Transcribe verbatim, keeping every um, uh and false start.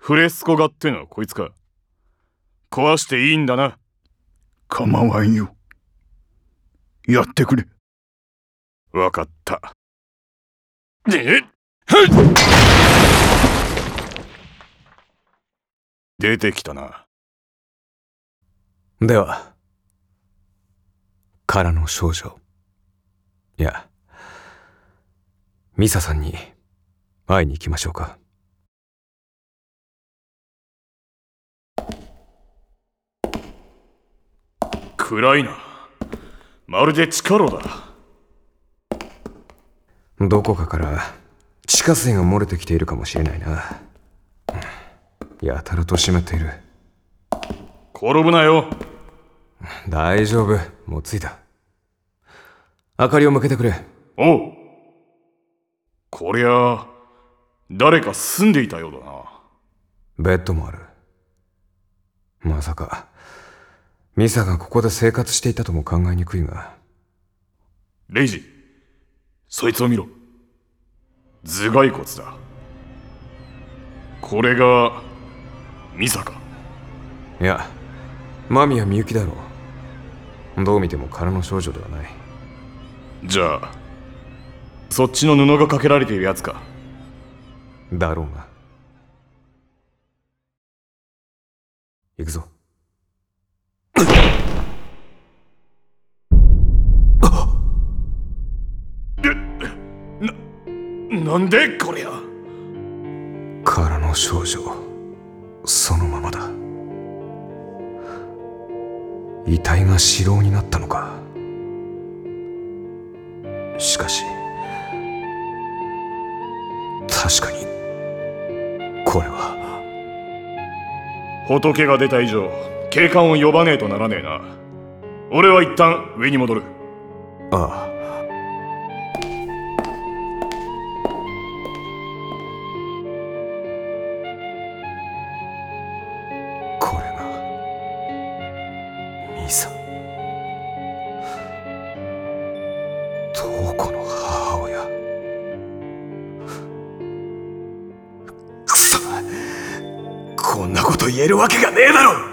フレスコ画ってのはこいつか。壊していいんだな。 構わんよ。やってくれ。 わかった。えっ出てきたな。 では、からの少女。いや、ミサさんに会いに行きましょうか。 暗いな。まるで地下路だ。 どこかから地下水が漏れてきているかもしれないな。やたらと湿っている。 転ぶなよ。 大丈夫、もう着いた。明かりを向けてくれ。 おう。こりゃ誰か住んでいたようだな。 ベッドもある。まさかミサがここで生活していたとも考えにくいが。 レイジ、そいつを見ろ。頭蓋骨だ。これがミサか。 いや、間宮みゆきだろう。どう見ても空の少女ではない。 じゃあそっちの布がかけられているやつか。 だろうな。行くぞ。 な、なんでこりゃ。 空の少女、そのままだ。遺体が死蝋になったのか。しかし確かにこれは。 仏が出た以上警官を呼ばねえとならねえな。俺は一旦上に戻る。 ああ。これがミサ、瞳子の母親。くそ、こんなこと言えるわけがねえだろ。